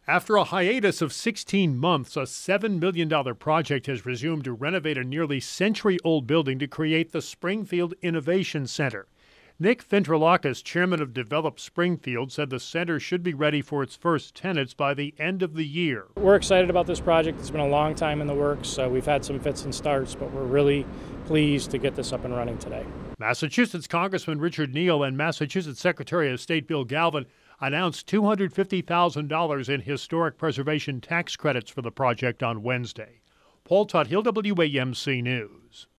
After a hiatus of 16 months, a $7 million project has resumed to renovate a nearly century-old building to create the Springfield Innovation Center. Nick Fintralakis, chairman of Develop Springfield, said the center should be ready for its first tenants by the end of the year. We're excited about this project. It's been a long time in the works. We've had some fits and starts, but we're really pleased to get this up and running today. Massachusetts Congressman Richard Neal and Massachusetts Secretary of State Bill Galvin announced $250,000 in historic preservation tax credits for the project on Wednesday. Paul Tuthill, WAMC News.